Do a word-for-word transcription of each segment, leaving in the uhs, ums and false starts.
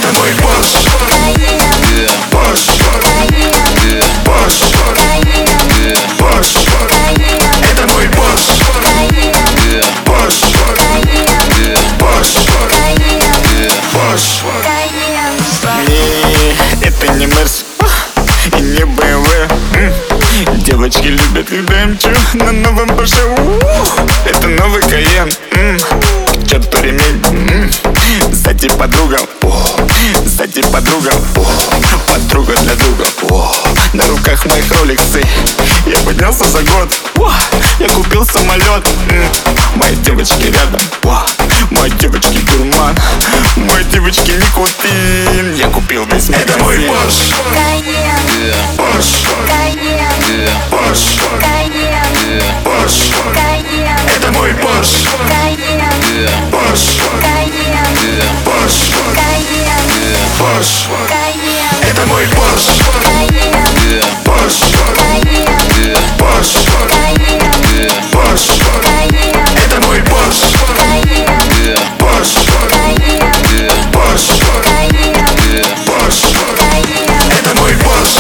Это мой босс. Босс. Босс. Босс. Это мой босс. Босс. Босс. Босс. Не, это не Мерс и не бэ эм вэ. Девочки любят, когда им чу на новом Порше. Это новый Кайен. Чё-то ремень. Сзади подруга. Сзади подруга. Подруга для друга. На руках моих роликсы. Я поднялся за год. Я купил самолет. Мои девочки рядом. Мои девочки дурман. Мои девочки никотин. Я купил весь мир. Это мой босс. Босс. Босс. Босс. Это мой босс. Босс. Босс. Босс. Это мой босс. Босс. Босс. Босс. Это мой босс. Босс. Босс. Босс. Это мой босс.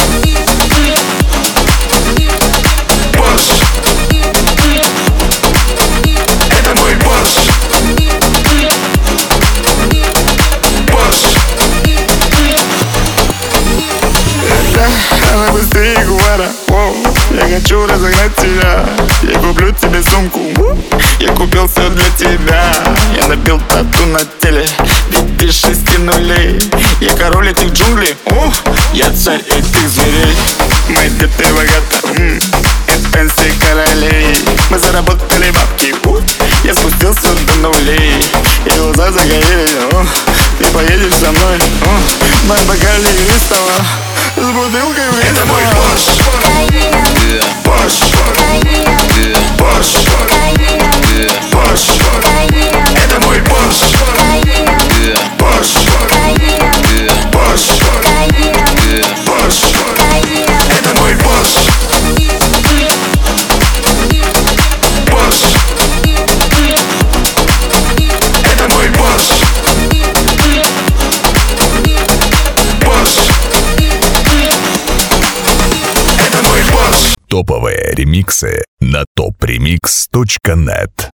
Босс. Это мой босс. Босс. Она быстрее Гуара. Я хочу разогнать тебя. Я куплю тебе сумку. Я купил все для тебя. Я набил тату на теле в виде шести нулей. Я король этих джунглей. О, я царь этих зверей. Мои дети богаты. Это пенсии королей. Мы заработали бабки. У, я спустился до нулей. И глаза загорели. О, ты поедешь со мной. О, на бокале игристого с бутылкой в Это мой босс. Босс. Босс. Босс. Это мой босс. Босс. Босс. Босс. Это мой босс. Босс. Это мой босс. Босс. Это мой босс. Топовые ремиксы на топ ремикс точка нет.